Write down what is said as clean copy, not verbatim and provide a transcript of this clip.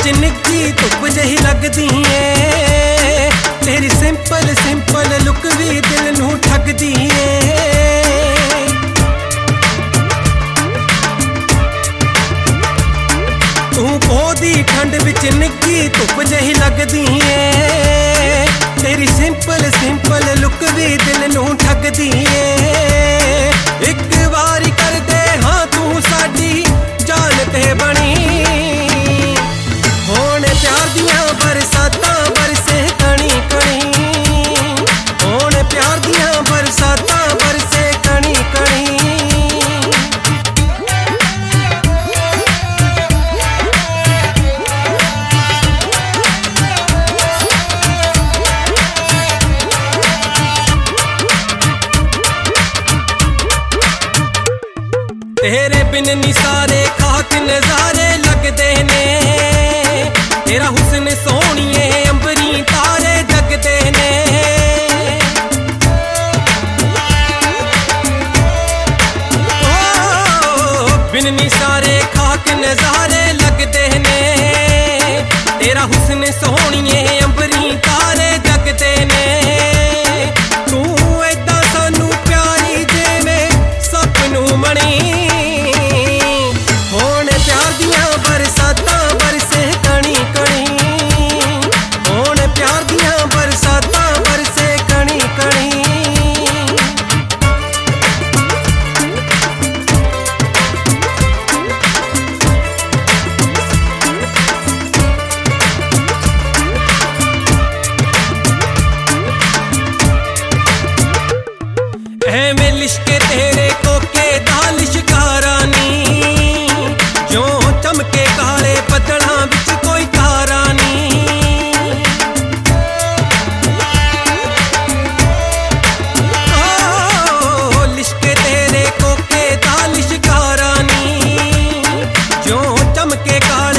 विच निक्की धुप जही लगदी है। तेरी सिंपल सिंपल लुक भी दिल नूं ठगदी है। तू पोदी ठंड विच निक्की धुप जही लगदी है। तेरी सिंपल सिंपल लुक भी दिल नूं ठगदी है। एक वारी कर दे हाँ तू साडी जान ते बनी। होण प्यार दियां बरसातां बरसे कणी कणी। होण प्यार दियां बरसातां बरसे कणी कणी। तेरे बिन निसारे खाक नजारे लगदे ने। तेरा हुस्न सोहणिए अंबरी तारे जगदे ने। ओ बिन निसारे खाक नजारे लगदे ने। तेरा हुस्न सोहणिए अंबरी तारे जगदे ने। तू ऐदां सानू प्यारी जिवें सपनू मणी। बरसातां बरसे कणी कणी। होण प्यार दियां बरसातां बरसे कणी कणी। ऐवें लिशके तेरे कोके दा लिशकारा नी। जो चमके काले बदलां विच कोई तारा नी। ओ लिशके तेरे कोके दा लिशकारा नी। जो चमके काले